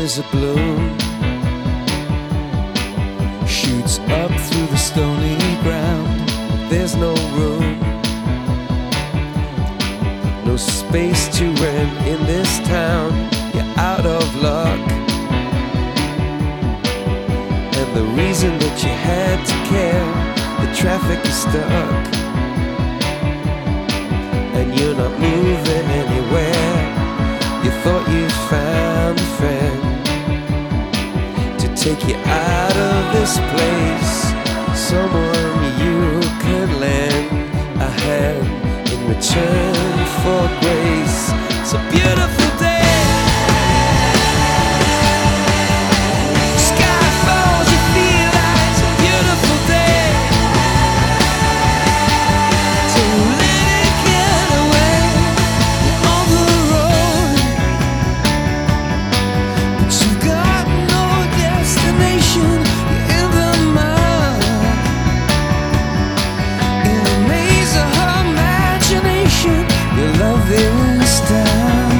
is a bloom, shoots up through the stony ground. There's no room, no space to rent in this town. You're out of luck, and the reason that you had to care, the traffic is stuck, and you're not moving anywhere. You thought you found a friend to take you out of this place, someone you could lend a hand in return for grace. It's a beautiful day. Sky falls, you feel like it's a beautiful day. So let it get away. You're on the road, but you've got no destination. You're in the mud, in the maze of her imagination. Your love is down,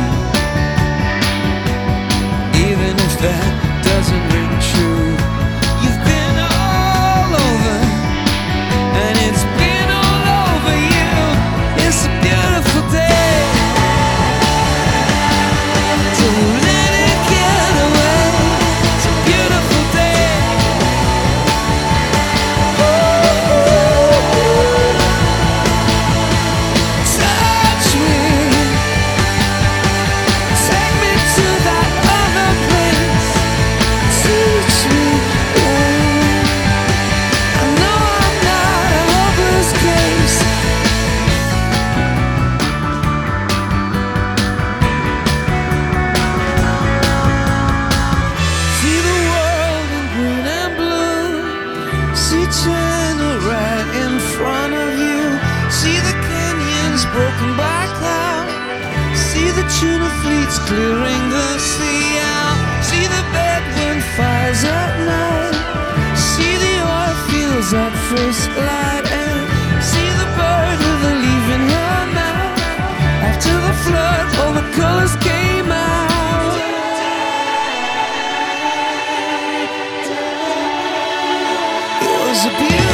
even if that doesn't ring true. You've been all over, and it's been all over you. It's a beautiful day. So let it get away. It's a beautiful day. Touch me, take me to that other place. Teach me, I know I'm not a hopeless case. See the world in green and blue. See China right in front of you. See the canyons broken by cloud. See the tuna fleets clearing the sea out. See the Bedouin fires at night. See the oil fields at first light. And see the bird with a leaf in her mouth. After the flood, all the colors came out. It was a beautiful